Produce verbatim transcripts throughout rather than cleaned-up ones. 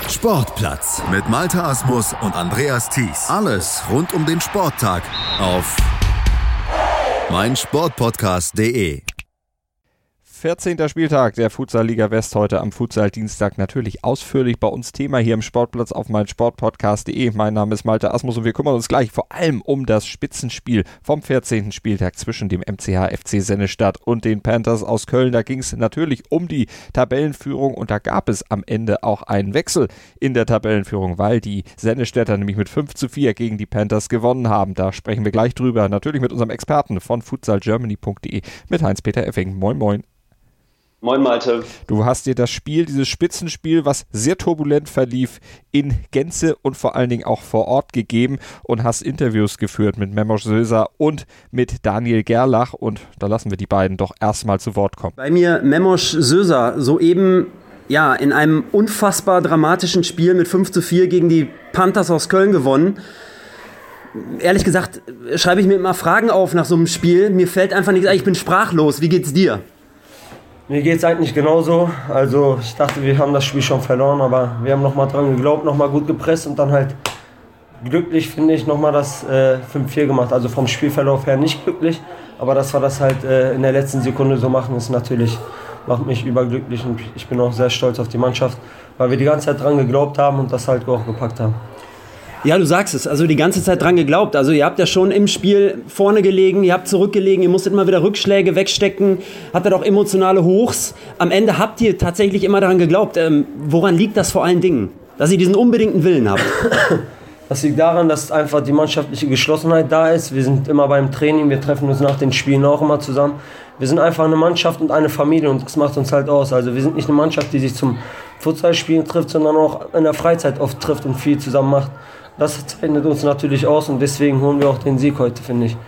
Sportplatz mit Malte Asmus und Andreas Thies. Alles rund um den Sporttag auf meinsportpodcast punkt de. vierzehnter Spieltag der Futsal-Liga West heute am Futsal-Dienstag. Natürlich ausführlich bei uns Thema hier im Sportplatz auf meinsportpodcast punkt de. Mein Name ist Malte Asmus und wir kümmern uns gleich vor allem um das Spitzenspiel vom vierzehnten Spieltag zwischen dem M C H F C Sennestadt und den Panthers aus Köln. Da ging es natürlich um die Tabellenführung und da gab es am Ende auch einen Wechsel in der Tabellenführung, weil die Sennestädter nämlich mit fünf zu vier gegen die Panthers gewonnen haben. Da sprechen wir gleich drüber. Natürlich mit unserem Experten von futsal germany punkt de, mit Heinz-Peter Effing. Moin, moin. Moin Malte. Du hast dir das Spiel, dieses Spitzenspiel, was sehr turbulent verlief, in Gänze und vor allen Dingen auch vor Ort gegeben und hast Interviews geführt mit Memoš Sözer und mit Daniel Gerlach und da lassen wir die beiden doch erstmal zu Wort kommen. Bei mir Memoš Sözer, soeben ja, in einem unfassbar dramatischen Spiel mit fünf zu vier gegen die Panthers aus Köln gewonnen. Ehrlich gesagt schreibe ich mir immer Fragen auf nach so einem Spiel. Mir fällt einfach nichts ein, ich bin sprachlos. Wie geht's dir? Mir geht es eigentlich genauso. Also ich dachte, wir haben das Spiel schon verloren, aber wir haben nochmal dran geglaubt, nochmal gut gepresst und dann halt glücklich, finde ich, nochmal das äh, fünf vier gemacht. Also vom Spielverlauf her nicht glücklich, aber dass wir das halt äh, in der letzten Sekunde so machen, ist natürlich, macht mich überglücklich und ich bin auch sehr stolz auf die Mannschaft, weil wir die ganze Zeit dran geglaubt haben und das halt auch gepackt haben. Ja, du sagst es, also die ganze Zeit dran geglaubt. Also ihr habt ja schon im Spiel vorne gelegen, ihr habt zurückgelegen, ihr musstet immer wieder Rückschläge wegstecken, hattet auch emotionale Hochs. Am Ende habt ihr tatsächlich immer daran geglaubt. Ähm, woran liegt das vor allen Dingen? Dass ihr diesen unbedingten Willen habt? Das liegt daran, dass einfach die mannschaftliche Geschlossenheit da ist. Wir sind immer beim Training, wir treffen uns nach den Spielen auch immer zusammen. Wir sind einfach eine Mannschaft und eine Familie und das macht uns halt aus. Also wir sind nicht eine Mannschaft, die sich zum Futsalspielen trifft, sondern auch in der Freizeit oft trifft und viel zusammen macht. Das zeichnet uns natürlich aus und deswegen holen wir auch den Sieg heute, finde ich.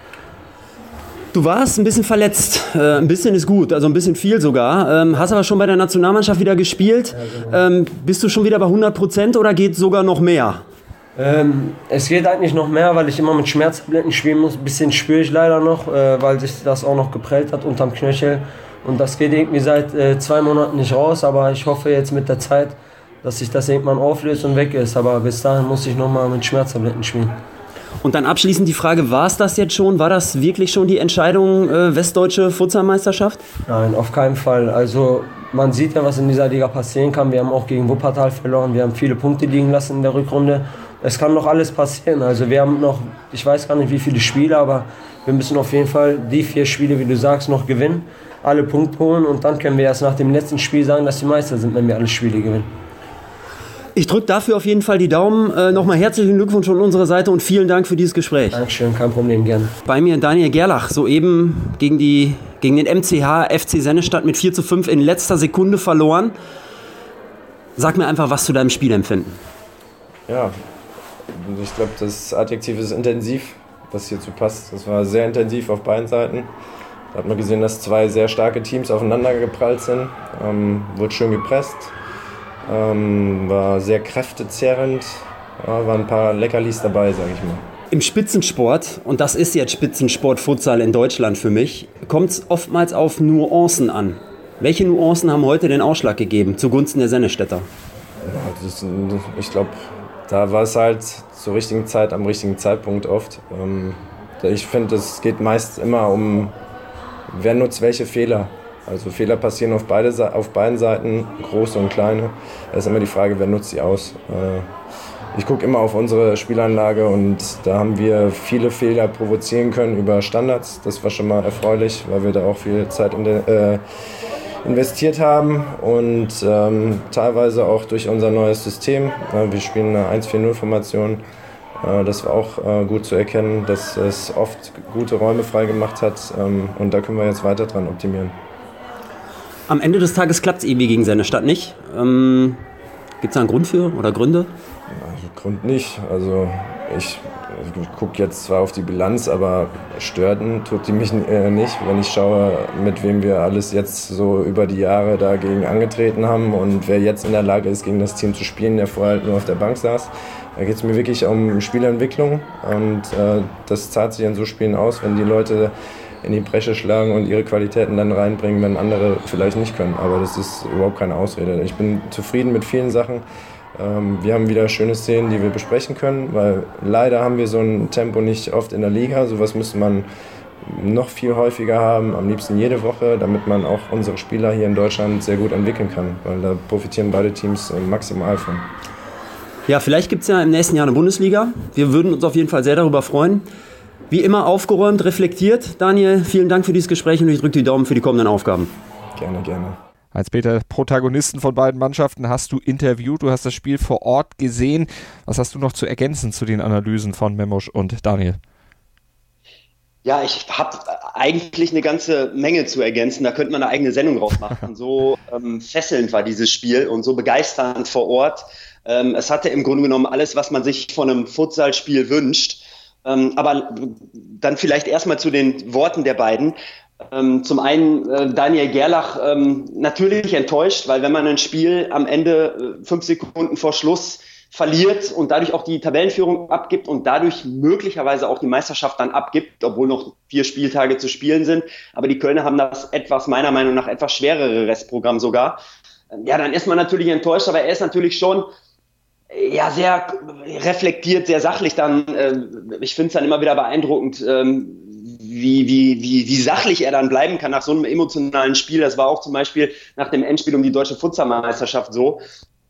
Du warst ein bisschen verletzt. Äh, ein bisschen ist gut, also ein bisschen viel sogar. Ähm, hast aber schon bei der Nationalmannschaft wieder gespielt. Ja, genau. ähm, bist du schon wieder bei hundert Prozent oder geht sogar noch mehr? Ähm, es geht eigentlich noch mehr, weil ich immer mit Schmerztabletten spielen muss. Ein bisschen spüre ich leider noch, äh, weil sich das auch noch geprellt hat unterm Knöchel. Und das geht irgendwie seit äh, zwei Monaten nicht raus, aber ich hoffe jetzt mit der Zeit, dass sich das irgendwann auflöst und weg ist. Aber bis dahin muss ich nochmal mit Schmerztabletten spielen. Und dann abschließend die Frage, war es das jetzt schon? War das wirklich schon die Entscheidung äh, Westdeutsche Futsalmeisterschaft? Nein, auf keinen Fall. Also man sieht ja, was in dieser Liga passieren kann. Wir haben auch gegen Wuppertal verloren. Wir haben viele Punkte liegen lassen in der Rückrunde. Es kann noch alles passieren. Also wir haben noch, ich weiß gar nicht wie viele Spiele, aber wir müssen auf jeden Fall die vier Spiele, wie du sagst, noch gewinnen. Alle Punkte holen und dann können wir erst nach dem letzten Spiel sagen, dass die Meister sind, wenn wir alle Spiele gewinnen. Ich drücke dafür auf jeden Fall die Daumen. Äh, Nochmal herzlichen Glückwunsch von unserer Seite und vielen Dank für dieses Gespräch. Dankeschön, kein Problem, gerne. Bei mir Daniel Gerlach, soeben gegen, die, gegen den M C H F C Sennestadt mit vier zu fünf in letzter Sekunde verloren. Sag mir einfach was zu deinem Spielempfinden. Ja, ich glaube, das Adjektiv ist intensiv, was hierzu passt. Das war sehr intensiv auf beiden Seiten. Da hat man gesehen, dass zwei sehr starke Teams aufeinander geprallt sind. Ähm, wurde schön gepresst. Ähm, war sehr kräftezerrend, ja, waren ein paar Leckerlis dabei, sage ich mal. Im Spitzensport, und das ist jetzt Spitzensport Futsal in Deutschland für mich, kommt es oftmals auf Nuancen an. Welche Nuancen haben heute den Ausschlag gegeben zugunsten der Sennestädter? Ja, das, ich glaube, da war es halt zur richtigen Zeit am richtigen Zeitpunkt oft. Ähm, ich finde, es geht meist immer um, wer nutzt welche Fehler. Also Fehler passieren auf, beide, auf beiden Seiten, große und kleine. Da ist immer die Frage, wer nutzt sie aus. Ich gucke immer auf unsere Spielanlage und da haben wir viele Fehler provozieren können über Standards. Das war schon mal erfreulich, weil wir da auch viel Zeit in der, äh, investiert haben und ähm, teilweise auch durch unser neues System. Wir spielen eine eins vier null Formation. Das war auch äh, gut zu erkennen, dass es oft gute Räume freigemacht hat ähm, und da können wir jetzt weiter dran optimieren. Am Ende des Tages klappt es irgendwie gegen Sennestadt nicht. Ähm, Gibt es da einen Grund für oder Gründe? Ja, Grund nicht. Also ich, ich gucke jetzt zwar auf die Bilanz, aber stören tut die mich äh, nicht, wenn ich schaue, mit wem wir alles jetzt so über die Jahre dagegen angetreten haben und wer jetzt in der Lage ist, gegen das Team zu spielen, der vorher halt nur auf der Bank saß. Da geht es mir wirklich um Spielentwicklung und äh, das zahlt sich in so Spielen aus, wenn die Leute in die Bresche schlagen und ihre Qualitäten dann reinbringen, wenn andere vielleicht nicht können. Aber das ist überhaupt keine Ausrede. Ich bin zufrieden mit vielen Sachen. Ähm, wir haben wieder schöne Szenen, die wir besprechen können, weil leider haben wir so ein Tempo nicht oft in der Liga. Sowas müsste man noch viel häufiger haben, am liebsten jede Woche, damit man auch unsere Spieler hier in Deutschland sehr gut entwickeln kann, weil da profitieren beide Teams maximal von. Ja, vielleicht gibt es ja im nächsten Jahr eine Bundesliga. Wir würden uns auf jeden Fall sehr darüber freuen. Wie immer aufgeräumt, reflektiert. Daniel, vielen Dank für dieses Gespräch und ich drücke die Daumen für die kommenden Aufgaben. Gerne, gerne. Heinz-Peter, Protagonisten von beiden Mannschaften hast du interviewt, du hast das Spiel vor Ort gesehen. Was hast du noch zu ergänzen zu den Analysen von Memosch und Daniel? Ja, ich habe eigentlich eine ganze Menge zu ergänzen. Da könnte man eine eigene Sendung draus machen. So ähm, fesselnd war dieses Spiel und so begeisternd vor Ort. Ähm, es hatte im Grunde genommen alles, was man sich von einem Futsalspiel wünscht. Ähm, aber dann vielleicht erstmal zu den Worten der beiden. Ähm, zum einen äh, Daniel Gerlach ähm, natürlich enttäuscht, weil wenn man ein Spiel am Ende äh, fünf Sekunden vor Schluss verliert und dadurch auch die Tabellenführung abgibt und dadurch möglicherweise auch die Meisterschaft dann abgibt, obwohl noch vier Spieltage zu spielen sind. Aber die Kölner haben das etwas, meiner Meinung nach, etwas schwerere Restprogramm sogar. Ja, dann ist man natürlich enttäuscht, aber er ist natürlich schon ja sehr reflektiert, sehr sachlich dann. Äh, ich finde es dann immer wieder beeindruckend, ähm, wie, wie, wie, wie sachlich er dann bleiben kann nach so einem emotionalen Spiel. Das war auch zum Beispiel nach dem Endspiel um die deutsche Futsal-Meisterschaft so.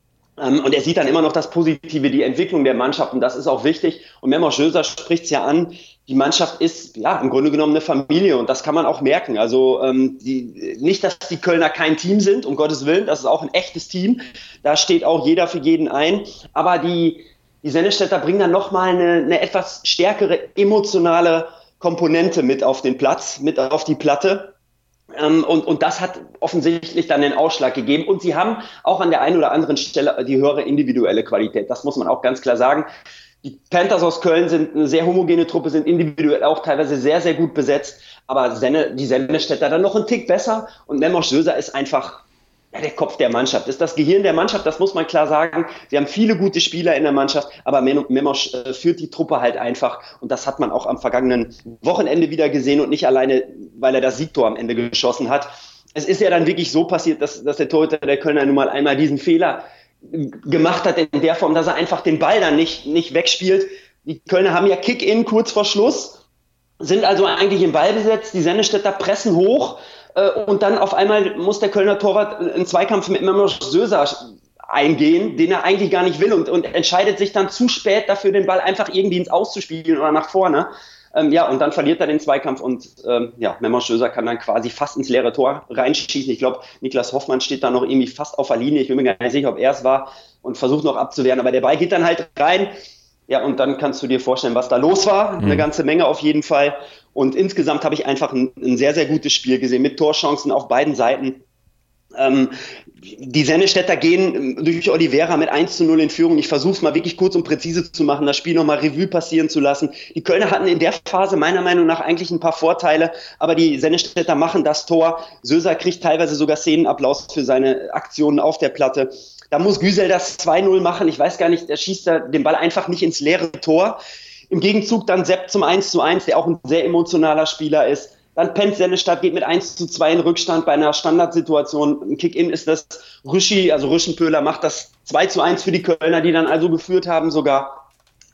Und er sieht dann immer noch das Positive, die Entwicklung der Mannschaft, und das ist auch wichtig. Und Memosch Söser spricht es ja an, die Mannschaft ist ja im Grunde genommen eine Familie und das kann man auch merken. Also ähm, die, nicht, dass die Kölner kein Team sind, um Gottes Willen, das ist auch ein echtes Team. Da steht auch jeder für jeden ein. Aber die, die Sennestädter bringen dann nochmal eine, eine etwas stärkere emotionale Komponente mit auf den Platz, mit auf die Platte. Ähm, und, und das hat offensichtlich dann den Ausschlag gegeben. Und sie haben auch an der einen oder anderen Stelle die höhere individuelle Qualität. Das muss man auch ganz klar sagen. Die Panthers aus Köln sind eine sehr homogene Truppe, sind individuell auch teilweise sehr, sehr gut besetzt. Aber Senne, die Sennestädter dann noch einen Tick besser. Und Memosch Söser ist einfach ja, der Kopf der Mannschaft, ist das Gehirn der Mannschaft, das muss man klar sagen. Sie haben viele gute Spieler in der Mannschaft, aber Memosch äh, führt die Truppe halt einfach. Und das hat man auch am vergangenen Wochenende wieder gesehen und nicht alleine, weil er das Siegtor am Ende geschossen hat. Es ist ja dann wirklich so passiert, dass, dass der Torhüter der Kölner nun mal einmal diesen Fehler gemacht hat in der Form, dass er einfach den Ball dann nicht, nicht wegspielt. Die Kölner haben ja Kick-In kurz vor Schluss, sind also eigentlich im Ballbesitz, die Sennestädter pressen hoch, und dann auf einmal muss der Kölner Torwart einen Zweikampf mit Memosch Söser eingehen, den er eigentlich gar nicht will und, und entscheidet sich dann zu spät dafür, den Ball einfach irgendwie ins Auszuspielen oder nach vorne. Ähm, ja, und dann verliert er den Zweikampf und ähm, ja, Memosch Söser kann dann quasi fast ins leere Tor reinschießen. Ich glaube, Niklas Hoffmann steht da noch irgendwie fast auf der Linie. Ich bin mir gar nicht sicher, ob er es war und versucht noch abzuwehren, aber der Ball geht dann halt rein. Ja, und dann kannst du dir vorstellen, was da los war. Eine ganze Menge auf jeden Fall. Und insgesamt habe ich einfach ein, ein sehr, sehr gutes Spiel gesehen mit Torchancen auf beiden Seiten. Ähm, die Sennestädter gehen durch Oliveira mit eins zu null in Führung. Ich versuche es mal wirklich kurz und präzise zu machen, das Spiel nochmal Revue passieren zu lassen. Die Kölner hatten in der Phase meiner Meinung nach eigentlich ein paar Vorteile, aber die Sennestädter machen das Tor. Söser kriegt teilweise sogar Szenenapplaus für seine Aktionen auf der Platte. Da muss Güsel das zwei null machen. Ich weiß gar nicht, der schießt da den Ball einfach nicht ins leere Tor. Im Gegenzug dann Sepp zum eins zu eins, der auch ein sehr emotionaler Spieler ist. Dann pennt Sennestadt, geht mit eins zu zwei in Rückstand bei einer Standardsituation. Ein Kick-In ist das. Rüschi, also Rüschenpöhler, macht das zwei zu eins für die Kölner, die dann also geführt haben sogar.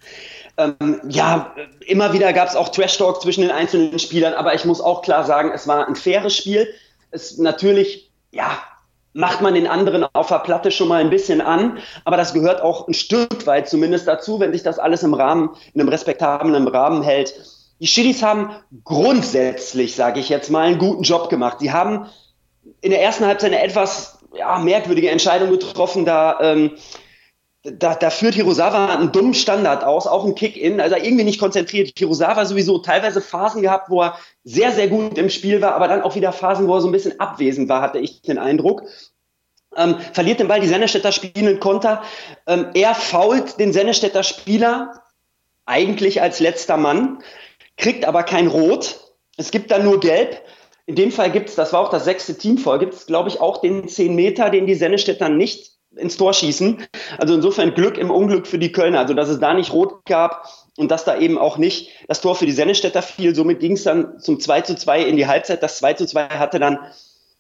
Ähm, ja, immer wieder gab es auch Trash-Talk zwischen den einzelnen Spielern, aber ich muss auch klar sagen, es war ein faires Spiel. Es natürlich, ja, macht man den anderen auf der Platte schon mal ein bisschen an, aber das gehört auch ein Stück weit zumindest dazu, wenn sich das alles im Rahmen, in einem respektablen Rahmen hält. Die Schiris haben grundsätzlich, sage ich jetzt mal, einen guten Job gemacht. Die haben in der ersten Halbzeit eine etwas ja, merkwürdige Entscheidung getroffen, da, ähm, da, da führt Hirosawa einen dummen Standard aus, auch ein Kick-In, also irgendwie nicht konzentriert. Hirosawa sowieso teilweise Phasen gehabt, wo er sehr, sehr gut im Spiel war, aber dann auch wieder Phasen, wo er so ein bisschen abwesend war, hatte ich den Eindruck. Ähm, verliert den Ball, die Sennestädter spielen einen Konter. Ähm, er fault den Sennestädter Spieler eigentlich als letzter Mann, kriegt aber kein Rot. Es gibt dann nur Gelb. In dem Fall gibt es, das war auch das sechste Teamfoul, gibt es, glaube ich, auch den zehn Meter, den die Sennestädter nicht ins Tor schießen. Also insofern Glück im Unglück für die Kölner. Also dass es da nicht Rot gab und dass da eben auch nicht das Tor für die Sennestädter fiel. Somit ging es dann zum zwei zu zwei in die Halbzeit. Das zwei zu zwei hatte dann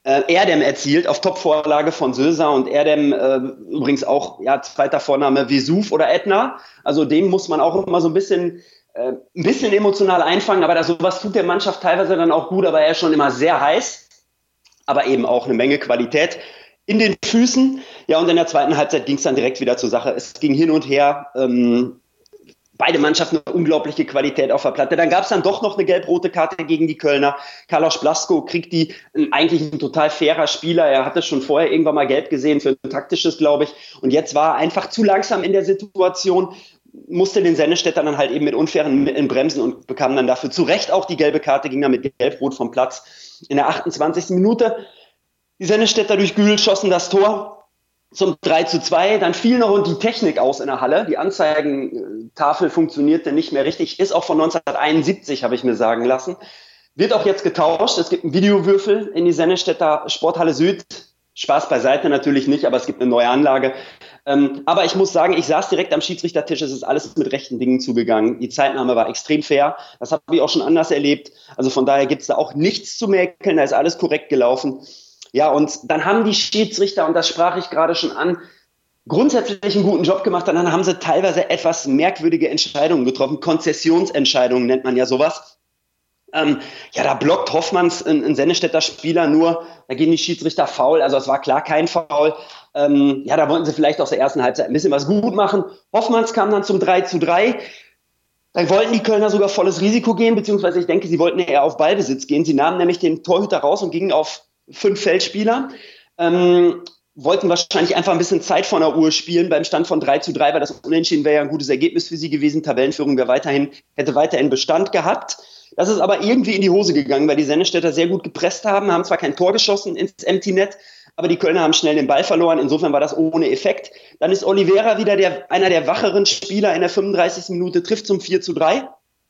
äh, Erdem erzielt auf Topvorlage von Söser und Erdem äh, übrigens auch, ja, zweiter Vorname Vesuv oder Edna. Also den muss man auch immer so ein bisschen, äh, ein bisschen emotional einfangen, aber da sowas tut der Mannschaft teilweise dann auch gut, aber er ist schon immer sehr heiß, aber eben auch eine Menge Qualität in den Füßen. Ja, und in der zweiten Halbzeit ging es dann direkt wieder zur Sache. Es ging hin und her. Ähm, beide Mannschaften eine unglaubliche Qualität auf der Platte. Dann gab es dann doch noch eine gelb-rote Karte gegen die Kölner. Carlos Blasco kriegt die, eigentlich ein total fairer Spieler. Er hatte schon vorher irgendwann mal gelb gesehen für ein taktisches, glaube ich. Und jetzt war er einfach zu langsam in der Situation, musste den Sennestädter dann halt eben mit unfairen Mitteln bremsen und bekam dann dafür zu Recht auch die gelbe Karte, ging dann mit gelb-rot vom Platz. In der achtundzwanzigsten Minute die Sennestädter durch Gühl schossen das Tor zum drei zu zwei. Dann fiel noch die Technik aus in der Halle. Die Anzeigentafel funktionierte nicht mehr richtig. Ist auch von neunzehnhunderteinundsiebzig, habe ich mir sagen lassen. Wird auch jetzt getauscht. Es gibt einen Videowürfel in die Sennestädter Sporthalle Süd. Spaß beiseite natürlich nicht, aber es gibt eine neue Anlage. Ähm, aber ich muss sagen, ich saß direkt am Schiedsrichtertisch. Es ist alles mit rechten Dingen zugegangen. Die Zeitnahme war extrem fair. Das habe ich auch schon anders erlebt. Also von daher gibt es da auch nichts zu mäkeln. Da ist alles korrekt gelaufen. Ja, und dann haben die Schiedsrichter, und das sprach ich gerade schon an, grundsätzlich einen guten Job gemacht. Und dann haben sie teilweise etwas merkwürdige Entscheidungen getroffen. Konzessionsentscheidungen nennt man ja sowas. Ähm, ja, da blockt Hoffmanns ein, ein Sennestädter Spieler nur, da gehen die Schiedsrichter faul. Also es war klar kein Foul. Ähm, ja, da wollten sie vielleicht aus der ersten Halbzeit ein bisschen was gut machen. Hoffmanns kam dann zum drei zu drei. Dann wollten die Kölner sogar volles Risiko gehen, beziehungsweise ich denke, sie wollten eher auf Ballbesitz gehen. Sie nahmen nämlich den Torhüter raus und gingen auf fünf Feldspieler, ähm, wollten wahrscheinlich einfach ein bisschen Zeit von der Uhr spielen beim Stand von drei zu drei, weil das Unentschieden wäre ja ein gutes Ergebnis für sie gewesen. Tabellenführung wäre weiterhin, hätte weiterhin Bestand gehabt. Das ist aber irgendwie in die Hose gegangen, weil die Sennestädter sehr gut gepresst haben, haben zwar kein Tor geschossen ins Empty Net, aber die Kölner haben schnell den Ball verloren. Insofern war das ohne Effekt. Dann ist Oliveira wieder der, einer der wacheren Spieler in der fünfunddreißigsten Minute, trifft zum vier zu drei.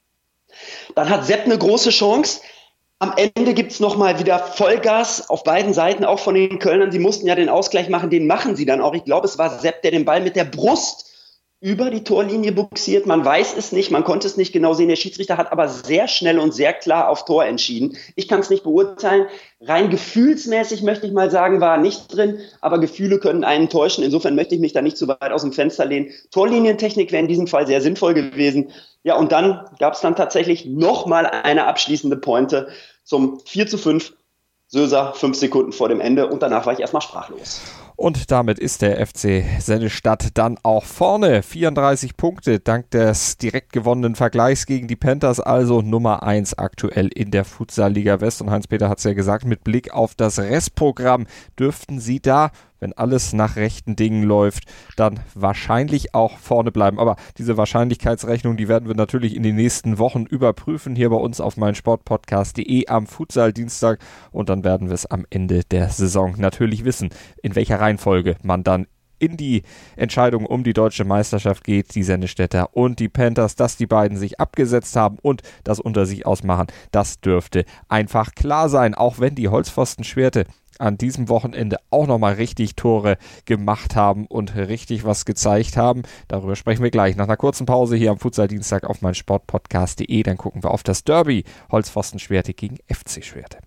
Dann hat Sepp eine große Chance. Am Ende gibt's noch mal wieder Vollgas auf beiden Seiten, auch von den Kölnern. Sie mussten ja den Ausgleich machen, den machen sie dann auch. Ich glaube, es war Sepp, der den Ball mit der Brust über die Torlinie buxiert. Man weiß es nicht, man konnte es nicht genau sehen. Der Schiedsrichter hat aber sehr schnell und sehr klar auf Tor entschieden. Ich kann es nicht beurteilen. Rein gefühlsmäßig möchte ich mal sagen, war nicht drin, aber Gefühle können einen täuschen. Insofern möchte ich mich da nicht zu weit aus dem Fenster lehnen. Torlinientechnik wäre in diesem Fall sehr sinnvoll gewesen. Ja, und dann gab es dann tatsächlich nochmal eine abschließende Pointe zum vier zu fünf. Söser fünf Sekunden vor dem Ende und danach war ich erstmal sprachlos. Und damit ist der F C Sennestadt dann auch vorne. vierunddreißig Punkte dank des direkt gewonnenen Vergleichs gegen die Panthers, also Nummer eins aktuell in der Futsal-Liga West. Und Heinz-Peter hat es ja gesagt, mit Blick auf das Restprogramm dürften sie da, wenn alles nach rechten Dingen läuft, dann wahrscheinlich auch vorne bleiben. Aber diese Wahrscheinlichkeitsrechnung, die werden wir natürlich in den nächsten Wochen überprüfen, hier bei uns auf meinsportpodcast punkt de am Futsal-Dienstag. Und dann werden wir es am Ende der Saison natürlich wissen, in welcher Reihenfolge man dann in die Entscheidung um die deutsche Meisterschaft geht. Die Sennestädter und die Panthers, dass die beiden sich abgesetzt haben und das unter sich ausmachen, das dürfte einfach klar sein. Auch wenn die Holzpfosten-Schwerte an diesem Wochenende auch nochmal richtig Tore gemacht haben und richtig was gezeigt haben. Darüber sprechen wir gleich nach einer kurzen Pause hier am Futsal-Dienstag auf meinsportpodcast punkt de. Dann gucken wir auf das Derby Holzpfosten-Schwerte gegen F C Schwerte.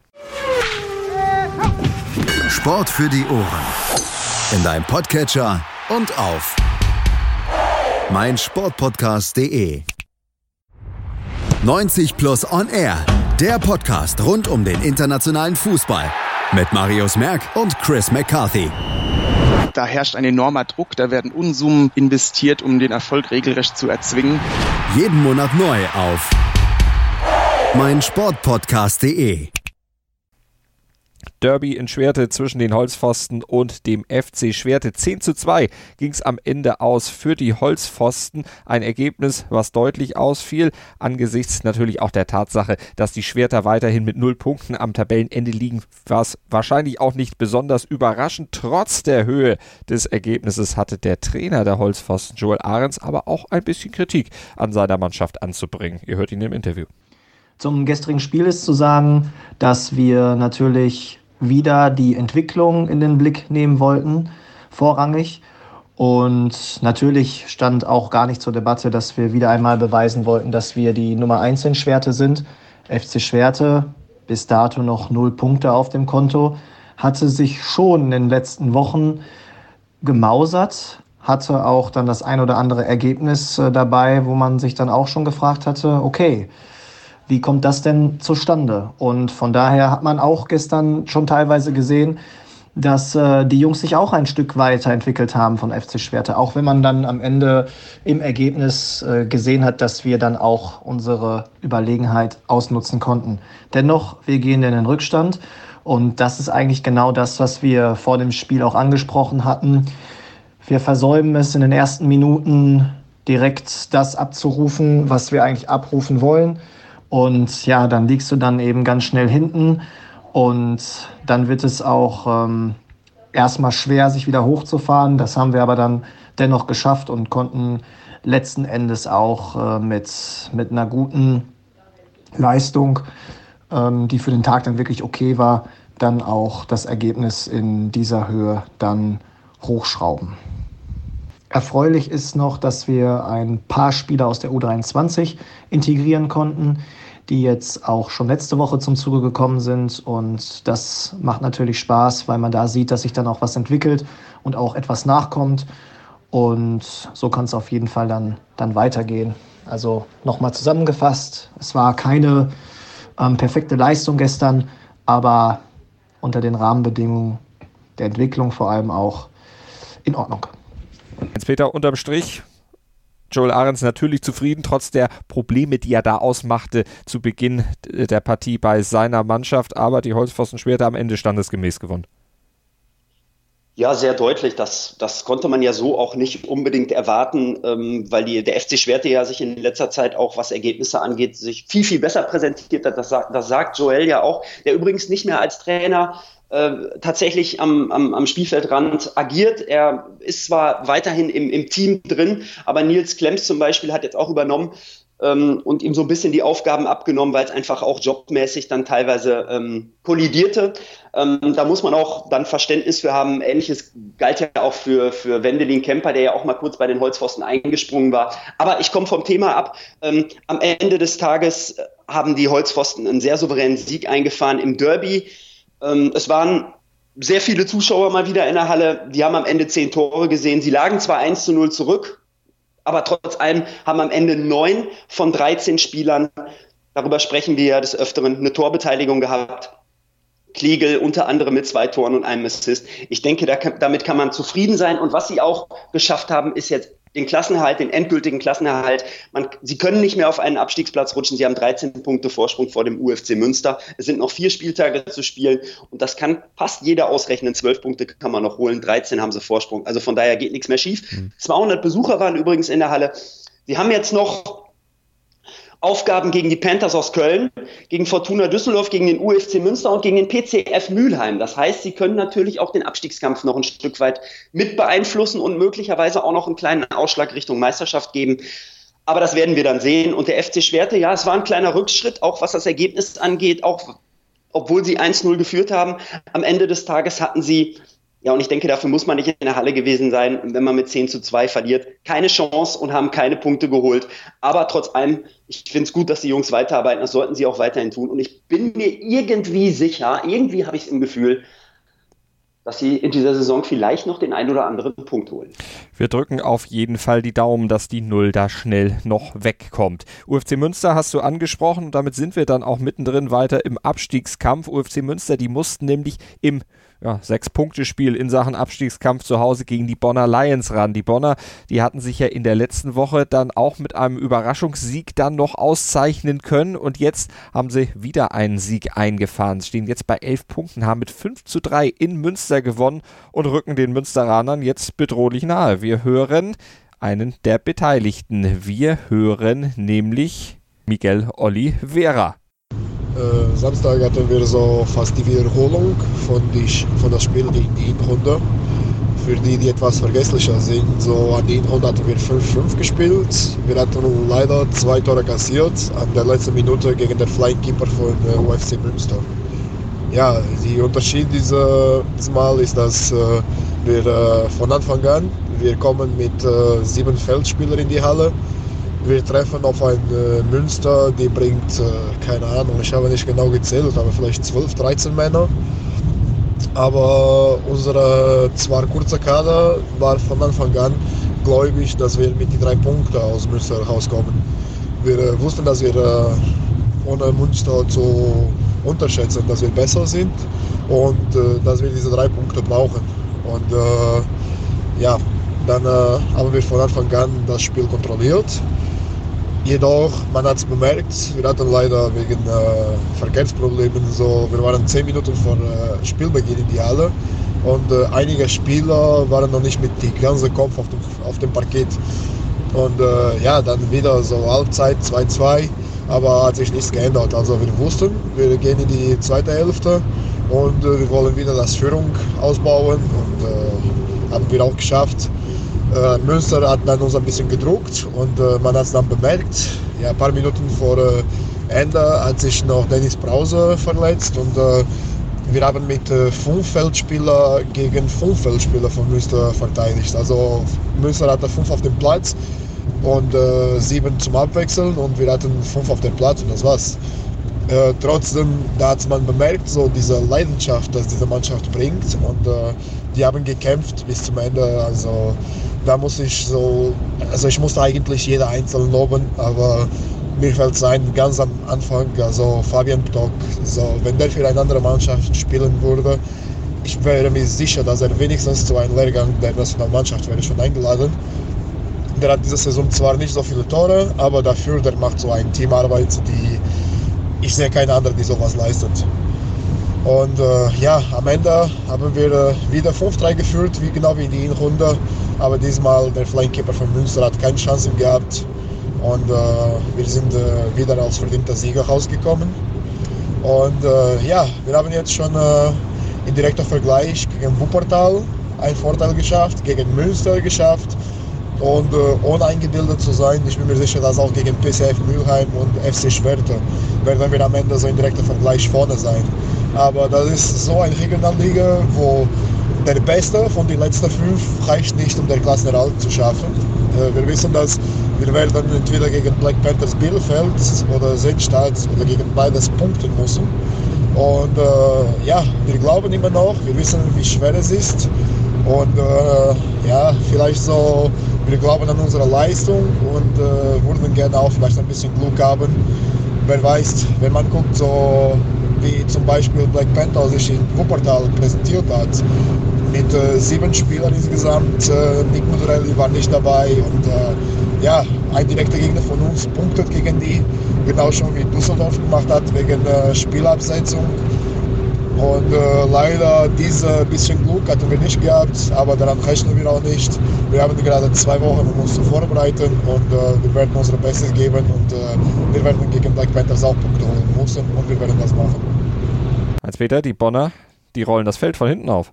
Sport für die Ohren. In deinem Podcatcher und auf meinsportpodcast punkt de. neunzig plus on Air. Der Podcast rund um den internationalen Fußball. Mit Marius Merck und Chris McCarthy. Da herrscht ein enormer Druck, da werden Unsummen investiert, um den Erfolg regelrecht zu erzwingen. Jeden Monat neu auf meinsportpodcast punkt de. Derby in Schwerte zwischen den Holzpfosten und dem F C Schwerte. zehn zu zwei ging es am Ende aus für die Holzpfosten. Ein Ergebnis, was deutlich ausfiel, angesichts natürlich auch der Tatsache, dass die Schwerter weiterhin mit null Punkten am Tabellenende liegen, was wahrscheinlich auch nicht besonders überraschend. Trotz der Höhe des Ergebnisses hatte der Trainer der Holzpfosten, Joel Ahrens, aber auch ein bisschen Kritik an seiner Mannschaft anzubringen. Ihr hört ihn im Interview. Zum gestrigen Spiel ist zu sagen, dass wir natürlich wieder die Entwicklung in den Blick nehmen wollten, vorrangig. Und natürlich stand auch gar nicht zur Debatte, dass wir wieder einmal beweisen wollten, dass wir die Nummer eins in Schwerte sind. F C Schwerte, bis dato noch null Punkte auf dem Konto, hatte sich schon in den letzten Wochen gemausert, hatte auch dann das ein oder andere Ergebnis äh, dabei, wo man sich dann auch schon gefragt hatte, okay, wie kommt das denn zustande? Und von daher hat man auch gestern schon teilweise gesehen, dass äh, die Jungs sich auch ein Stück weiterentwickelt haben von F C Schwerte. Auch wenn man dann am Ende im Ergebnis äh, gesehen hat, dass wir dann auch unsere Überlegenheit ausnutzen konnten. Dennoch, wir gehen in den Rückstand. Und das ist eigentlich genau das, was wir vor dem Spiel auch angesprochen hatten. Wir versäumen es in den ersten Minuten direkt das abzurufen, was wir eigentlich abrufen wollen. Und ja, dann liegst du dann eben ganz schnell hinten und dann wird es auch ähm, erstmal schwer, sich wieder hochzufahren. Das haben wir aber dann dennoch geschafft und konnten letzten Endes auch äh, mit, mit einer guten Leistung, ähm, die für den Tag dann wirklich okay war, dann auch das Ergebnis in dieser Höhe dann hochschrauben. Erfreulich ist noch, dass wir ein paar Spieler aus der U dreiundzwanzig integrieren konnten, die jetzt auch schon letzte Woche zum Zuge gekommen sind. Und das macht natürlich Spaß, weil man da sieht, dass sich dann auch was entwickelt und auch etwas nachkommt. Und so kann es auf jeden Fall dann, dann weitergehen. Also nochmal zusammengefasst, es war keine ähm, perfekte Leistung gestern, aber unter den Rahmenbedingungen der Entwicklung vor allem auch in Ordnung. Hans-Peter, unterm Strich, Joel Ahrens natürlich zufrieden, trotz der Probleme, die er da ausmachte zu Beginn der Partie bei seiner Mannschaft, aber die Holzpfosten Schwerte am Ende standesgemäß gewonnen. Ja, sehr deutlich. Das, das konnte man ja so auch nicht unbedingt erwarten, ähm, weil die, der F C Schwerte ja sich in letzter Zeit auch, was Ergebnisse angeht, sich viel, viel besser präsentiert hat. Das, das sagt Joel ja auch, der übrigens nicht mehr als Trainer äh, tatsächlich am, am, am Spielfeldrand agiert. Er ist zwar weiterhin im, im Team drin, aber Nils Klemms zum Beispiel hat jetzt auch übernommen ähm, und ihm so ein bisschen die Aufgaben abgenommen, weil es einfach auch jobmäßig dann teilweise ähm, kollidierte. Ähm, da muss man auch dann Verständnis für haben. Ähnliches galt ja auch für, für Wendelin Kemper, der ja auch mal kurz bei den Holzpfosten eingesprungen war. Aber ich komme vom Thema ab. Ähm, am Ende des Tages haben die Holzpfosten einen sehr souveränen Sieg eingefahren im Derby. Ähm, es waren sehr viele Zuschauer mal wieder in der Halle. Die haben am Ende zehn Tore gesehen. Sie lagen zwar eins zu null zurück, aber trotz allem haben am Ende neun von dreizehn Spielern, darüber sprechen wir ja des Öfteren, eine Torbeteiligung gehabt. Kliegel unter anderem mit zwei Toren und einem Assist. Ich denke, da kann, damit kann man zufrieden sein. Und was sie auch geschafft haben, ist jetzt den Klassenerhalt, den endgültigen Klassenerhalt. Man, sie können nicht mehr auf einen Abstiegsplatz rutschen. Sie haben dreizehn Punkte Vorsprung vor dem U F C Münster. Es sind noch vier Spieltage zu spielen. Und das kann fast jeder ausrechnen. zwölf Punkte kann man noch holen. dreizehn haben sie Vorsprung. Also von daher geht nichts mehr schief. Mhm. zweihundert Besucher waren übrigens in der Halle. Sie haben jetzt noch Aufgaben gegen die Panthers aus Köln, gegen Fortuna Düsseldorf, gegen den U F C Münster und gegen den P C F Mülheim. Das heißt, sie können natürlich auch den Abstiegskampf noch ein Stück weit mit beeinflussen und möglicherweise auch noch einen kleinen Ausschlag Richtung Meisterschaft geben. Aber das werden wir dann sehen. Und der F C Schwerte, ja, es war ein kleiner Rückschritt, auch was das Ergebnis angeht, auch obwohl sie eins null geführt haben. Am Ende des Tages hatten sie, ja, und ich denke, dafür muss man nicht in der Halle gewesen sein, wenn man mit zehn zu zwei verliert. Keine Chance und haben keine Punkte geholt. Aber trotz allem, ich finde es gut, dass die Jungs weiterarbeiten. Das sollten sie auch weiterhin tun. Und ich bin mir irgendwie sicher, irgendwie habe ich es im Gefühl, dass sie in dieser Saison vielleicht noch den einen oder anderen Punkt holen. Wir drücken auf jeden Fall die Daumen, dass die Null da schnell noch wegkommt. U F C Münster hast du angesprochen und damit sind wir dann auch mittendrin weiter im Abstiegskampf. U F C Münster, die mussten nämlich im Ja, Sechs-Punkte-Spiel in Sachen Abstiegskampf zu Hause gegen die Bonner Lions ran. Die Bonner, die hatten sich ja in der letzten Woche dann auch mit einem Überraschungssieg dann noch auszeichnen können und jetzt haben sie wieder einen Sieg eingefahren. Sie stehen jetzt bei elf Punkten, haben mit fünf zu drei in Münster gewonnen und rücken den Münsteranern jetzt bedrohlich nahe. Wir hören einen der Beteiligten. Wir hören nämlich Miguel Oliveira. Äh, Samstag hatten wir so fast die Wiederholung von, die, von das Spiel gegen die Hinrunde. Für die, die etwas vergesslicher sind, so an die Hinrunde hatten wir fünf fünf gespielt. Wir hatten leider zwei Tore kassiert an der letzten Minute gegen den Flying Keeper von äh, U F C Münster. Ja, der Unterschied dieses, dieses Mal ist, dass äh, wir äh, von Anfang an, wir kommen mit äh, sieben Feldspielern in die Halle. Wir treffen auf ein äh, Münster, die bringt, äh, keine Ahnung, ich habe nicht genau gezählt, aber vielleicht zwölf, dreizehn Männer. aber unser zwar kurzer Kader war von Anfang an gläubig, dass wir mit den drei Punkten aus Münster rauskommen. Wir äh, wussten, dass wir äh, ohne Münster zu unterschätzen, dass wir besser sind und äh, dass wir diese drei Punkte brauchen. Und äh, ja, dann äh, haben wir von Anfang an das Spiel kontrolliert. Jedoch, man hat es bemerkt, wir hatten leider wegen äh, Verkehrsproblemen so, wir waren zehn Minuten vor äh, Spielbeginn in die Halle und äh, einige Spieler waren noch nicht mit dem ganzen Kopf auf dem, auf dem Parkett. Und äh, ja, dann wieder so Halbzeit zwei zwei, aber hat sich nichts geändert. Also wir wussten, wir gehen in die zweite Hälfte und äh, wir wollen wieder das Führung ausbauen und äh, haben wir auch geschafft. Äh, Münster hat dann uns ein bisschen gedruckt und äh, man hat es dann bemerkt. Ja, ein paar Minuten vor äh, Ende hat sich noch Dennis Brause verletzt und äh, wir haben mit äh, fünf Feldspielern gegen fünf Feldspieler von Münster verteidigt. Also Münster hatte fünf auf dem Platz und äh, sieben zum Abwechseln und wir hatten fünf auf dem Platz und das war's. Äh, trotzdem, da hat man bemerkt, so diese Leidenschaft, dass diese Mannschaft bringt und äh, die haben gekämpft bis zum Ende. Also da muss ich so, also ich musste eigentlich jeder einzeln loben, aber mir fällt es ein, ganz am Anfang, also Fabian Ptock, so, wenn der für eine andere Mannschaft spielen würde, ich wäre mir sicher, dass er wenigstens zu einem Lehrgang der Nationalmannschaft wäre schon eingeladen. Der hat diese Saison zwar nicht so viele Tore, aber dafür, der macht so eine Teamarbeit, die ich sehe keine andere, die sowas leistet. Und äh, ja, am Ende haben wir äh, wieder fünf drei geführt, wie genau wie in der Hinrunde. Aber diesmal der Flankeeper von Münster hat keine Chancen gehabt. Und äh, wir sind äh, wieder als verdienter Sieger rausgekommen. Und äh, ja, wir haben jetzt schon äh, im direkten Vergleich gegen Wuppertal einen Vorteil geschafft, gegen Münster geschafft. Und äh, ohne eingebildet zu sein, ich bin mir sicher, dass auch gegen P C F Mülheim und F C Schwerte werden wir am Ende so im direkten Vergleich vorne sein. Aber das ist so eine Regionalliga, wo der Beste von den letzten fünf reicht nicht, um den Klassenerhalt zu schaffen. Äh, wir wissen, dass wir werden entweder gegen Black Panthers Bielefeld oder Seenstadt oder gegen beides punkten müssen. Und äh, ja, wir glauben immer noch, wir wissen, wie schwer es ist. Und äh, ja, vielleicht so, wir glauben an unsere Leistung und äh, würden gerne auch vielleicht ein bisschen Glück haben. Wer weiß, wenn man guckt, so wie zum Beispiel Black Panther sich in Wuppertal präsentiert hat, mit äh, sieben Spielern insgesamt, äh, Nick Mudurelli war nicht dabei und äh, ja, ein direkter Gegner von uns punktet gegen die, genau schon wie Düsseldorf gemacht hat, wegen äh, Spielabsetzung. Und äh, leider diese bisschen Glück hatten wir nicht gehabt, aber daran rechnen wir auch nicht. Wir haben gerade zwei Wochen, um uns zu vorbereiten und äh, wir werden unser Bestes geben und äh, wir werden gegen Black Panthers auch Punkte holen müssen und wir werden das machen. Hans-Peter, die Bonner, die rollen das Feld von hinten auf.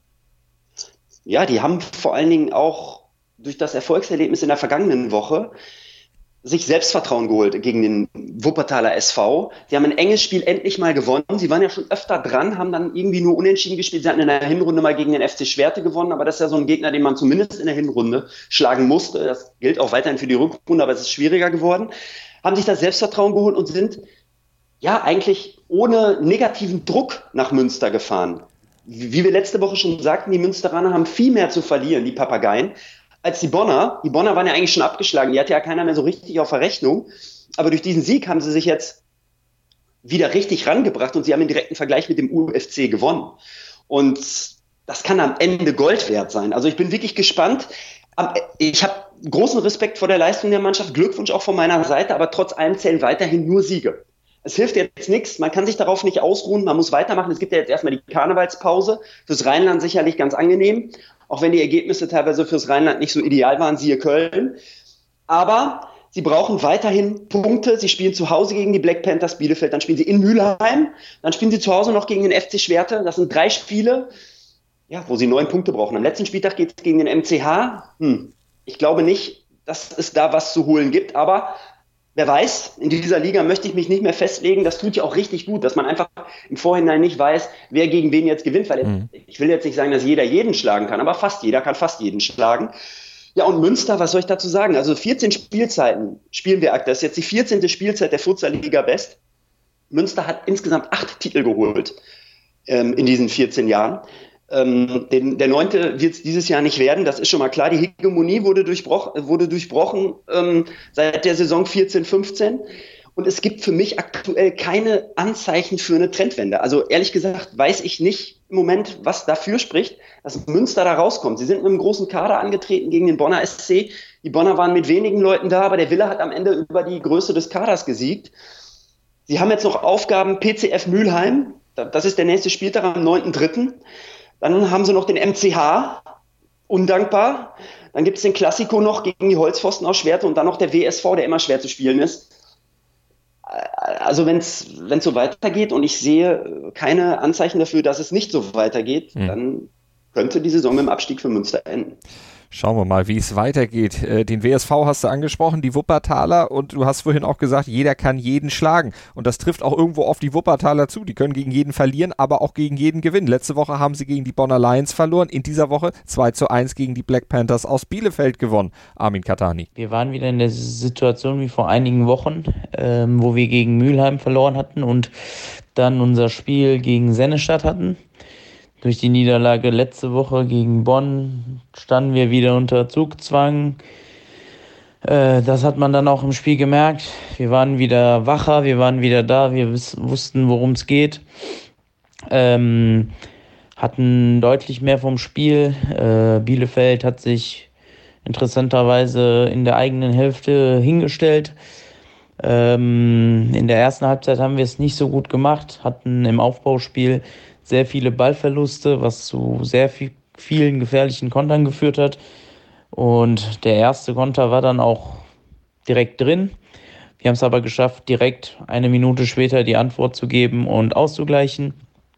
Ja, die haben vor allen Dingen auch durch das Erfolgserlebnis in der vergangenen Woche sich Selbstvertrauen geholt gegen den Wuppertaler S V. Sie haben ein enges Spiel endlich mal gewonnen. Sie waren ja schon öfter dran, haben dann irgendwie nur unentschieden gespielt. Sie hatten in der Hinrunde mal gegen den F C Schwerte gewonnen, aber das ist ja so ein Gegner, den man zumindest in der Hinrunde schlagen musste. Das gilt auch weiterhin für die Rückrunde, aber es ist schwieriger geworden. Haben sich das Selbstvertrauen geholt und sind ja eigentlich ohne negativen Druck nach Münster gefahren. Wie wir letzte Woche schon sagten, die Münsteraner haben viel mehr zu verlieren, die Papageien, als die Bonner. Die Bonner waren ja eigentlich schon abgeschlagen, die hatte ja keiner mehr so richtig auf der Rechnung. Aber durch diesen Sieg haben sie sich jetzt wieder richtig rangebracht und sie haben den direkten Vergleich mit dem U F C gewonnen. Und das kann am Ende Gold wert sein. Also ich bin wirklich gespannt. Ich habe großen Respekt vor der Leistung der Mannschaft, Glückwunsch auch von meiner Seite, aber trotz allem zählen weiterhin nur Siege. Es hilft jetzt nichts, man kann sich darauf nicht ausruhen, man muss weitermachen. Es gibt ja jetzt erstmal die Karnevalspause, fürs Rheinland sicherlich ganz angenehm, auch wenn die Ergebnisse teilweise fürs Rheinland nicht so ideal waren, siehe Köln. Aber sie brauchen weiterhin Punkte, sie spielen zu Hause gegen die Black Panthers Bielefeld, dann spielen sie in Mülheim, dann spielen sie zu Hause noch gegen den F C Schwerte, das sind drei Spiele, ja, wo sie neun Punkte brauchen. Am letzten Spieltag geht es gegen den M C H, hm, ich glaube nicht, dass es da was zu holen gibt, aber wer weiß, in dieser Liga möchte ich mich nicht mehr festlegen. Das tut ja auch richtig gut, dass man einfach im Vorhinein nicht weiß, wer gegen wen jetzt gewinnt. Weil mhm. ich will jetzt nicht sagen, dass jeder jeden schlagen kann, aber fast jeder kann fast jeden schlagen. Ja, und Münster, was soll ich dazu sagen? Also vierzehn Spielzeiten spielen wir. Das ist jetzt die vierzehnte Spielzeit der Futsal-Liga West. Münster hat insgesamt acht Titel geholt ähm, in diesen vierzehn Jahren. Ähm, den, der neunte wird es dieses Jahr nicht werden, das ist schon mal klar. Die Hegemonie wurde, durchbroch, wurde durchbrochen ähm, seit der Saison vierzehn fünfzehn. Und es gibt für mich aktuell keine Anzeichen für eine Trendwende. Also ehrlich gesagt weiß ich nicht im Moment, was dafür spricht, dass Münster da rauskommt. Sie sind mit einem großen Kader angetreten gegen den Bonner S C. Die Bonner waren mit wenigen Leuten da, aber der Wille hat am Ende über die Größe des Kaders gesiegt. Sie haben jetzt noch Aufgaben P C F Mülheim. Das ist der nächste Spieltag am neunten dritten Dann haben sie noch den M C H. Undankbar. Dann gibt es den Klassiko noch gegen die Holzpfosten aus Schwerte und dann noch der W S V, der immer schwer zu spielen ist. Also wenn es so weitergeht und ich sehe keine Anzeichen dafür, dass es nicht so weitergeht, hm. dann könnte die Saison mit dem Abstieg für Münster enden. Schauen wir mal, wie es weitergeht. Den W S V hast du angesprochen, die Wuppertaler, und du hast vorhin auch gesagt, jeder kann jeden schlagen. Und das trifft auch irgendwo auf die Wuppertaler zu. Die können gegen jeden verlieren, aber auch gegen jeden gewinnen. Letzte Woche haben sie gegen die Bonner Lions verloren. In dieser Woche zwei zu eins gegen die Black Panthers aus Bielefeld gewonnen. Armin Katani. Wir waren wieder in der Situation wie vor einigen Wochen, ähm, wo wir gegen Mülheim verloren hatten und dann unser Spiel gegen Sennestadt hatten. Durch die Niederlage letzte Woche gegen Bonn standen wir wieder unter Zugzwang. Äh, das hat man dann auch im Spiel gemerkt. Wir waren wieder wacher, wir waren wieder da, wir wiss- wussten, worum es geht. Ähm, hatten deutlich mehr vom Spiel. Äh, Bielefeld hat sich interessanterweise in der eigenen Hälfte hingestellt. Ähm, in der ersten Halbzeit haben wir es nicht so gut gemacht, hatten im Aufbauspiel sehr viele Ballverluste, was zu sehr viel, vielen gefährlichen Kontern geführt hat. Und der erste Konter war dann auch direkt drin. Wir haben es aber geschafft, direkt eine Minute später die Antwort zu geben und auszugleichen.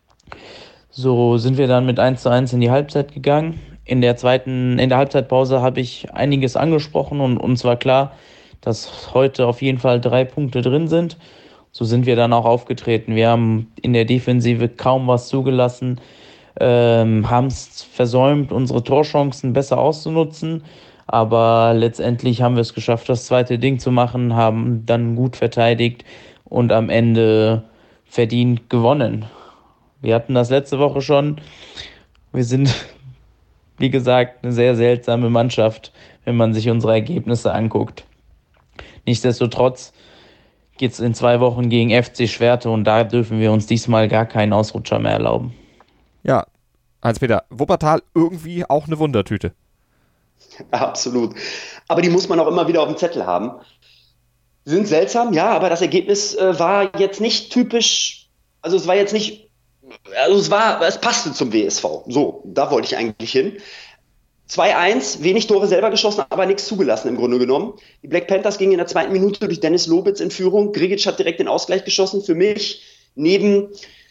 So sind wir dann mit eins zu eins in die Halbzeit gegangen. In der zweiten, in der Halbzeitpause habe ich einiges angesprochen und uns war klar, dass heute auf jeden Fall drei Punkte drin sind. So sind wir dann auch aufgetreten. Wir haben in der Defensive kaum was zugelassen, ähm, haben es versäumt, unsere Torchancen besser auszunutzen. Aber letztendlich haben wir es geschafft, das zweite Ding zu machen, haben dann gut verteidigt und am Ende verdient gewonnen. Wir hatten das letzte Woche schon. Wir sind, wie gesagt, eine sehr seltsame Mannschaft, wenn man sich unsere Ergebnisse anguckt. Nichtsdestotrotz geht es in zwei Wochen gegen F C Schwerte und da dürfen wir uns diesmal gar keinen Ausrutscher mehr erlauben. Ja, Heinz-Peter, Wuppertal irgendwie auch eine Wundertüte. Absolut. Aber die muss man auch immer wieder auf dem Zettel haben. Sie sind seltsam, ja, aber das Ergebnis äh, war jetzt nicht typisch, also es war jetzt nicht, also es war, es passte zum W S V. So, da wollte ich eigentlich hin. zwei eins, wenig Tore selber geschossen, aber nichts zugelassen im Grunde genommen. Die Black Panthers gingen in der zweiten Minute durch Dennis Lobitz in Führung. Grigic hat direkt den Ausgleich geschossen. Für mich neben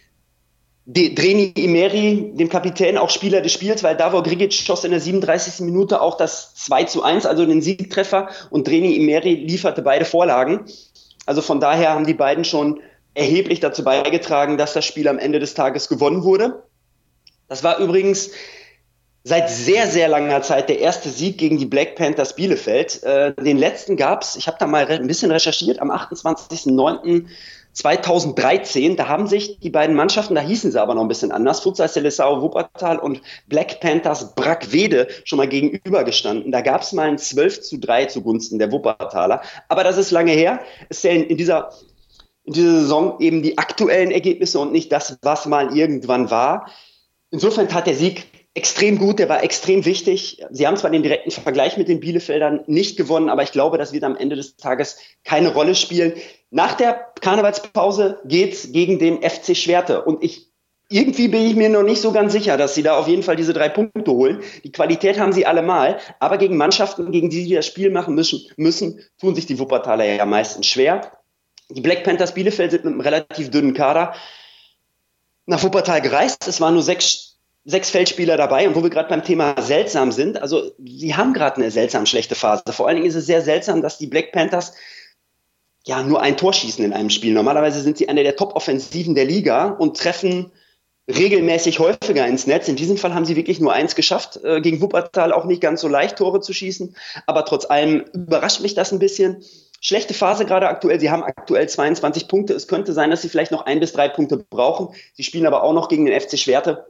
De- Dreni Imeri, dem Kapitän, auch Spieler des Spiels, weil Davor Grigic schoss in der siebenunddreißigsten Minute auch das zwei zu eins, also den Siegtreffer, und Dreni Imeri lieferte beide Vorlagen. Also von daher haben die beiden schon erheblich dazu beigetragen, dass das Spiel am Ende des Tages gewonnen wurde. Das war übrigens seit sehr, sehr langer Zeit der erste Sieg gegen die Black Panthers Bielefeld. Äh, den letzten gab's, ich habe da mal re- ein bisschen recherchiert, am achtundzwanzigsten neunten zweitausenddreizehn. Da haben sich die beiden Mannschaften, da hießen sie aber noch ein bisschen anders, Futsal Seleção Wuppertal und Black Panthers Brackwede, schon mal gegenübergestanden. Da gab's mal ein zwölf zu drei zugunsten der Wuppertaler. Aber das ist lange her. Es zählen in dieser, in dieser Saison eben die aktuellen Ergebnisse und nicht das, was mal irgendwann war. Insofern tat der Sieg extrem gut, der war extrem wichtig. Sie haben zwar den direkten Vergleich mit den Bielefeldern nicht gewonnen, aber ich glaube, das wird am Ende des Tages keine Rolle spielen. Nach der Karnevalspause geht's gegen den F C Schwerte und ich irgendwie bin ich mir noch nicht so ganz sicher, dass sie da auf jeden Fall diese drei Punkte holen. Die Qualität haben sie allemal, aber gegen Mannschaften, gegen die sie das Spiel machen müssen, müssen tun sich die Wuppertaler ja meistens schwer. Die Black Panthers Bielefeld sind mit einem relativ dünnen Kader nach Wuppertal gereist. Es waren nur sechs Sechs Feldspieler dabei, und wo wir gerade beim Thema seltsam sind, also sie haben gerade eine seltsam schlechte Phase. Vor allen Dingen ist es sehr seltsam, dass die Black Panthers ja nur ein Tor schießen in einem Spiel. Normalerweise sind sie eine der Top-Offensiven der Liga und treffen regelmäßig häufiger ins Netz. In diesem Fall haben sie wirklich nur eins geschafft, äh, gegen Wuppertal auch nicht ganz so leicht Tore zu schießen, aber trotz allem überrascht mich das ein bisschen. Schlechte Phase gerade aktuell, sie haben aktuell zweiundzwanzig Punkte. Es könnte sein, dass sie vielleicht noch ein bis drei Punkte brauchen. Sie spielen aber auch noch gegen den F C Schwerte.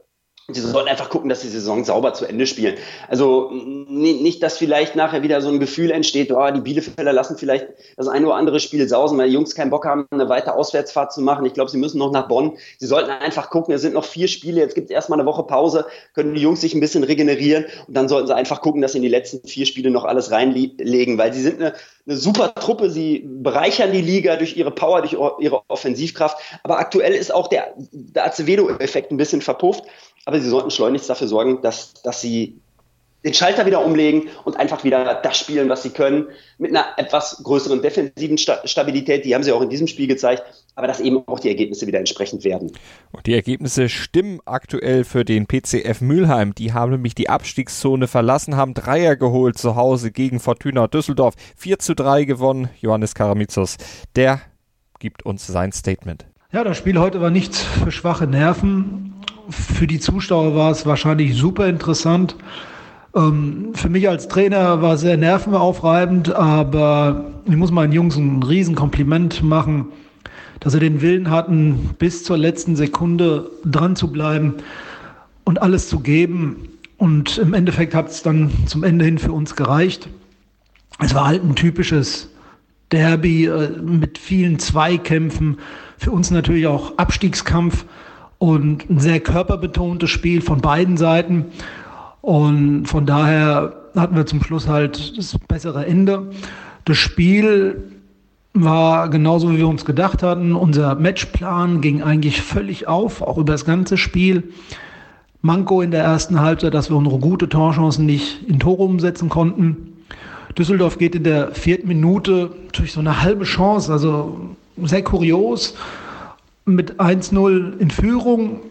Sie sollten einfach gucken, dass die Saison sauber zu Ende spielen. Also nicht, dass vielleicht nachher wieder so ein Gefühl entsteht, oh, die Bielefelder lassen vielleicht das ein oder andere Spiel sausen, weil die Jungs keinen Bock haben, eine weite Auswärtsfahrt zu machen. Ich glaube, sie müssen noch nach Bonn. Sie sollten einfach gucken, es sind noch vier Spiele, jetzt gibt es erstmal eine Woche Pause, können die Jungs sich ein bisschen regenerieren und dann sollten sie einfach gucken, dass sie in die letzten vier Spiele noch alles reinlegen, weil sie sind eine, eine super Truppe, sie bereichern die Liga durch ihre Power, durch ihre Offensivkraft, aber aktuell ist auch der, der Acevedo-Effekt ein bisschen verpufft. Aber sie sollten schleunigst dafür sorgen, dass, dass sie den Schalter wieder umlegen und einfach wieder das spielen, was sie können, mit einer etwas größeren defensiven Sta- Stabilität. Die haben sie auch in diesem Spiel gezeigt, aber dass eben auch die Ergebnisse wieder entsprechend werden. Und die Ergebnisse stimmen aktuell für den P C F Mülheim. Die haben nämlich die Abstiegszone verlassen, haben Dreier geholt zu Hause gegen Fortuna Düsseldorf. vier zu drei gewonnen. Johannes Karamitsos, der gibt uns sein Statement. Ja, das Spiel heute war nichts für schwache Nerven. Für die Zuschauer war es wahrscheinlich super interessant. Ähm, für mich als Trainer war es sehr nervenaufreibend, aber ich muss meinen Jungs ein Riesenkompliment machen, dass sie den Willen hatten, bis zur letzten Sekunde dran zu bleiben und alles zu geben. Und im Endeffekt hat es dann zum Ende hin für uns gereicht. Es war halt ein typisches Derby äh, mit vielen Zweikämpfen. Für uns natürlich auch Abstiegskampf. Und ein sehr körperbetontes Spiel von beiden Seiten. Und von daher hatten wir zum Schluss halt das bessere Ende. Das Spiel war genauso, wie wir uns gedacht hatten. Unser Matchplan ging eigentlich völlig auf, auch über das ganze Spiel. Manko in der ersten Halbzeit, dass wir unsere gute Torchancen nicht in Tore umsetzen konnten. Düsseldorf geht in der vierten Minute durch so eine halbe Chance, also sehr kurios, mit eins null in Führung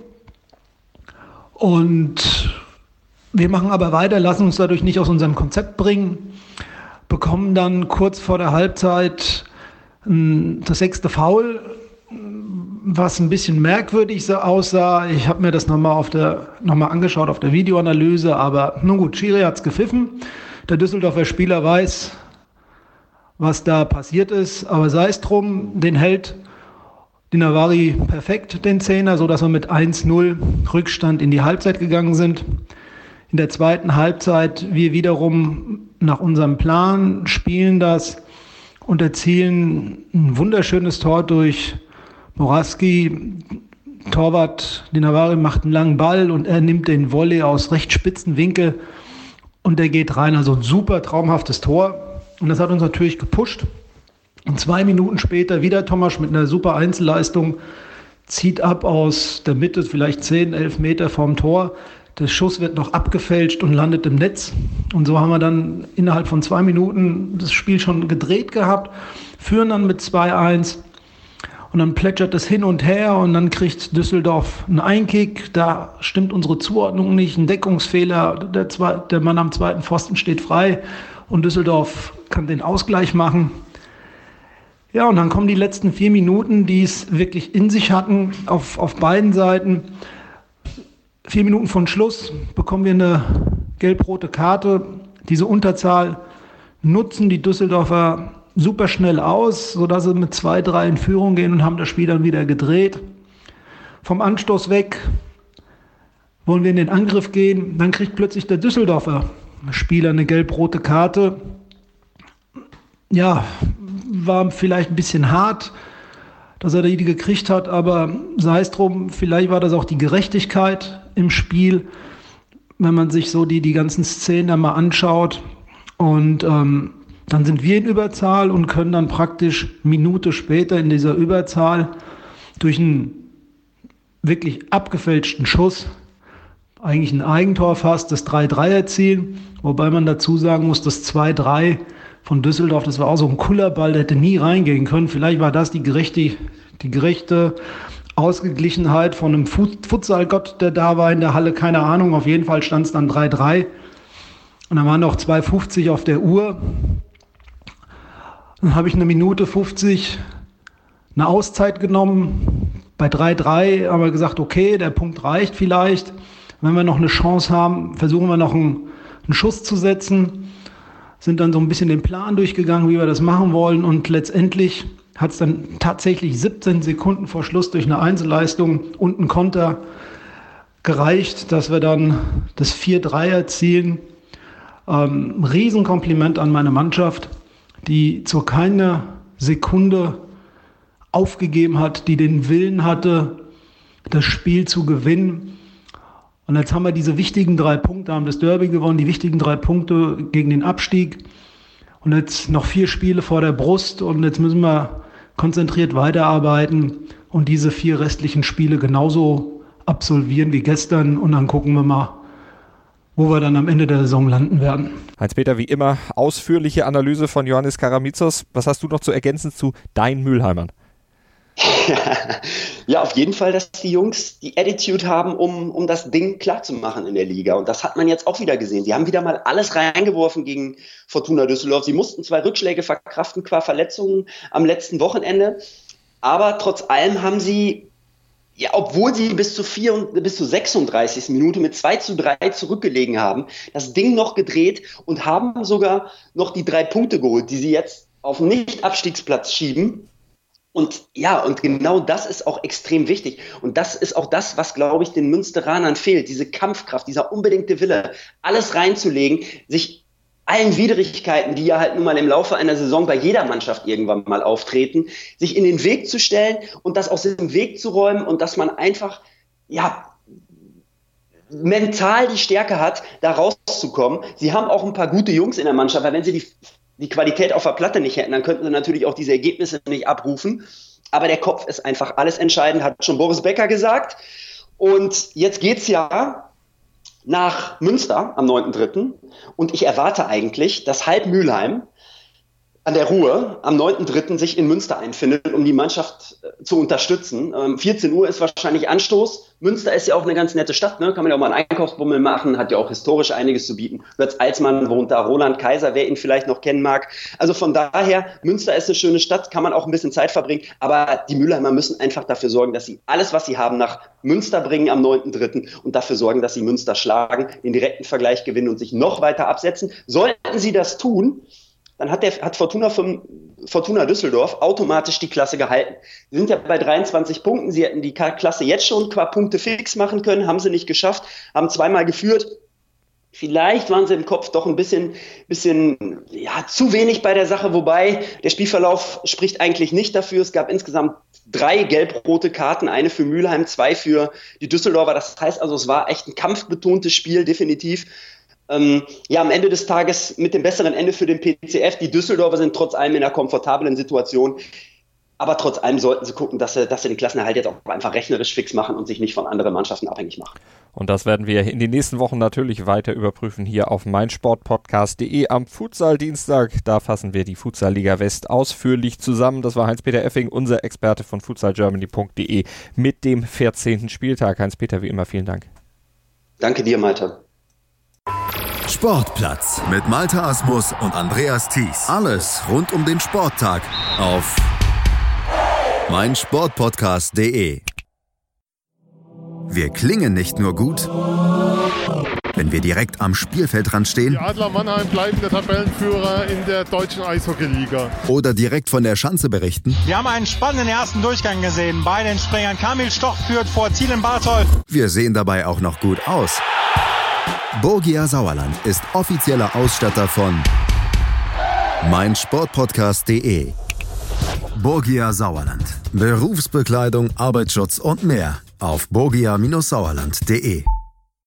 und wir machen aber weiter, lassen uns dadurch nicht aus unserem Konzept bringen, bekommen dann kurz vor der Halbzeit das sechste Foul, was ein bisschen merkwürdig aussah. Ich habe mir das nochmal auf der nochmal angeschaut auf der Videoanalyse, aber nun gut, Schiri hat's gepfiffen. Der Düsseldorfer Spieler weiß, was da passiert ist, aber sei es drum, den hält Dinavari perfekt, den Zehner, sodass wir mit eins null Rückstand in die Halbzeit gegangen sind. In der zweiten Halbzeit wir wiederum nach unserem Plan spielen das und erzielen ein wunderschönes Tor durch Morawski. Torwart Dinavari macht einen langen Ball und er nimmt den Volley aus recht spitzen Winkel und der geht rein. Also ein super traumhaftes Tor und das hat uns natürlich gepusht. Und zwei Minuten später wieder Tomasch mit einer super Einzelleistung, zieht ab aus der Mitte, vielleicht zehn, elf Meter vorm Tor. Der Schuss wird noch abgefälscht und landet im Netz. Und so haben wir dann innerhalb von zwei Minuten das Spiel schon gedreht gehabt, führen dann mit zwei eins. Und dann plätschert es hin und her und dann kriegt Düsseldorf einen Einkick. Da stimmt unsere Zuordnung nicht, ein Deckungsfehler. Der, zwei, der Mann am zweiten Pfosten steht frei und Düsseldorf kann den Ausgleich machen. Ja, und dann kommen die letzten vier Minuten, die es wirklich in sich hatten, auf, auf beiden Seiten. Vier Minuten von Schluss bekommen wir eine gelb-rote Karte. Diese Unterzahl nutzen die Düsseldorfer super schnell aus, sodass sie mit zwei drei in Führung gehen und haben das Spiel dann wieder gedreht. Vom Anstoß weg wollen wir in den Angriff gehen. Dann kriegt plötzlich der Düsseldorfer Spieler eine gelb-rote Karte. Ja, war vielleicht ein bisschen hart, dass er die gekriegt hat, aber sei es drum, vielleicht war das auch die Gerechtigkeit im Spiel, wenn man sich so die, die ganzen Szenen da mal anschaut. Und ähm, dann sind wir in Überzahl und können dann praktisch Minute später in dieser Überzahl durch einen wirklich abgefälschten Schuss, eigentlich ein Eigentor fast, das drei drei erzielen, wobei man dazu sagen muss, das zwei drei von Düsseldorf, das war auch so ein Kullerball, der hätte nie reingehen können. Vielleicht war das die gerechte, die gerechte Ausgeglichenheit von einem Futsalgott, der da war in der Halle, keine Ahnung. Auf jeden Fall stand es dann drei drei. Und dann waren noch zwei fünfzig auf der Uhr. Dann habe ich eine Minute fünfzig eine Auszeit genommen. Bei drei drei haben wir gesagt, okay, der Punkt reicht vielleicht. Wenn wir noch eine Chance haben, versuchen wir noch einen, einen Schuss zu setzen. Sind dann so ein bisschen den Plan durchgegangen, wie wir das machen wollen. Und letztendlich hat es dann tatsächlich siebzehn Sekunden vor Schluss durch eine Einzelleistung und einen Konter gereicht, dass wir dann das vier drei erzielen. Ähm, Riesenkompliment an meine Mannschaft, die zu keiner Sekunde aufgegeben hat, die den Willen hatte, das Spiel zu gewinnen. Und jetzt haben wir diese wichtigen drei Punkte, haben das Derby gewonnen, die wichtigen drei Punkte gegen den Abstieg. Und jetzt noch vier Spiele vor der Brust und jetzt müssen wir konzentriert weiterarbeiten und diese vier restlichen Spiele genauso absolvieren wie gestern. Und dann gucken wir mal, wo wir dann am Ende der Saison landen werden. Heinz-Peter, wie immer, ausführliche Analyse von Ioannis Karamitsos. Was hast du noch zu ergänzen zu deinen Mülheimern? Ja, auf jeden Fall, dass die Jungs die Attitude haben, um, um das Ding klar zu machen in der Liga. Und das hat man jetzt auch wieder gesehen. Sie haben wieder mal alles reingeworfen gegen Fortuna Düsseldorf. Sie mussten zwei Rückschläge verkraften qua Verletzungen am letzten Wochenende. Aber trotz allem haben sie, ja, obwohl sie bis zu vier und, bis zur sechsunddreißigsten Minute mit zwei zu drei zurückgelegen haben, das Ding noch gedreht und haben sogar noch die drei Punkte geholt, die sie jetzt auf den Nicht-Abstiegsplatz schieben. Und ja, und genau das ist auch extrem wichtig. Und das ist auch das, was, glaube ich, den Münsteranern fehlt. Diese Kampfkraft, dieser unbedingte Wille, alles reinzulegen, sich allen Widrigkeiten, die ja halt nun mal im Laufe einer Saison bei jeder Mannschaft irgendwann mal auftreten, sich in den Weg zu stellen und das aus dem Weg zu räumen und dass man einfach, ja, mental die Stärke hat, da rauszukommen. Sie haben auch ein paar gute Jungs in der Mannschaft, weil wenn sie die die Qualität auf der Platte nicht hätten, dann könnten sie natürlich auch diese Ergebnisse nicht abrufen. Aber der Kopf ist einfach alles entscheidend, hat schon Boris Becker gesagt. Und jetzt geht's ja nach Münster am neunten dritten Und ich erwarte eigentlich, dass halb Mülheim an der Ruhr am neunten dritten sich in Münster einfindet, um die Mannschaft äh, zu unterstützen. Ähm, vierzehn Uhr ist wahrscheinlich Anstoß. Münster ist ja auch eine ganz nette Stadt, ne? Kann man ja auch mal einen Einkaufsbummel machen, hat ja auch historisch einiges zu bieten. Götz Alsmann wohnt da, Roland Kaiser, wer ihn vielleicht noch kennen mag. Also von daher, Münster ist eine schöne Stadt, kann man auch ein bisschen Zeit verbringen, aber die Mülheimer müssen einfach dafür sorgen, dass sie alles, was sie haben, nach Münster bringen am neunten dritten und dafür sorgen, dass sie Münster schlagen, den direkten Vergleich gewinnen und sich noch weiter absetzen. Sollten sie das tun, dann hat, der, hat Fortuna, Fortuna Düsseldorf automatisch die Klasse gehalten. Sie sind ja bei dreiundzwanzig Punkten, sie hätten die Klasse jetzt schon qua Punkte fix machen können, haben sie nicht geschafft, haben zweimal geführt. Vielleicht waren sie im Kopf doch ein bisschen, bisschen ja, zu wenig bei der Sache, wobei der Spielverlauf spricht eigentlich nicht dafür. Es gab insgesamt drei gelb-rote Karten, eine für Mülheim, zwei für die Düsseldorfer. Das heißt also, es war echt ein kampfbetontes Spiel, definitiv. Ähm, ja, am Ende des Tages mit dem besseren Ende für den P C F. Die Düsseldorfer sind trotz allem in einer komfortablen Situation. Aber trotz allem sollten sie gucken, dass sie, dass sie den Klassenerhalt jetzt auch einfach rechnerisch fix machen und sich nicht von anderen Mannschaften abhängig machen. Und das werden wir in den nächsten Wochen natürlich weiter überprüfen hier auf meinsportpodcast punkt de am Futsal-Dienstag. Da fassen wir die Futsal-Liga West ausführlich zusammen. Das war Heinz-Peter Effing, unser Experte von futsal germany punkt de mit dem vierzehnten Spieltag. Heinz-Peter, wie immer, vielen Dank. Danke dir, Malte. Sportplatz mit Malte Asmus und Andreas Thies. Alles rund um den Sporttag auf meinsportpodcast punkt de. Wir klingen nicht nur gut, wenn wir direkt am Spielfeldrand stehen. Die Adler Mannheim bleiben der Tabellenführer in der deutschen Eishockeyliga. Oder direkt von der Schanze berichten. Wir haben einen spannenden ersten Durchgang gesehen. Bei den Springern Kamil Stoch führt vor Zielen Barthold. Wir sehen dabei auch noch gut aus. Borgia Sauerland ist offizieller Ausstatter von meinsportpodcast punkt de. Borgia Sauerland. Berufsbekleidung, Arbeitsschutz und mehr auf borgia Bindestrich sauerland punkt de.